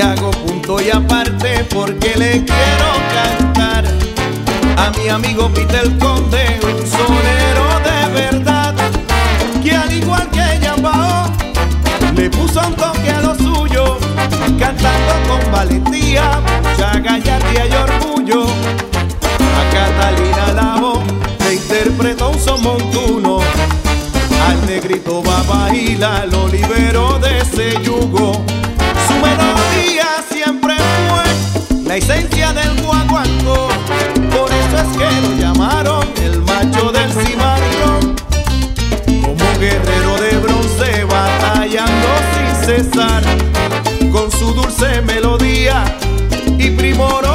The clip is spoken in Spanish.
hago punto y aparte porque le quiero cantar a mi amigo Peter Conde, un sonero de verdad, que al igual que Yambao le puso un toque a lo suyo, cantando con valentía, mucha gallardía y orgullo. A Catalina Lavo le interpretó un son montuno, al negrito Babaila lo liberó de ese yugo. Su melodía siempre fue la esencia del guaguancó, por eso es que lo llamaron el macho del cimarrón. Como guerrero de bronce batallando sin cesar, con su dulce melodía y primor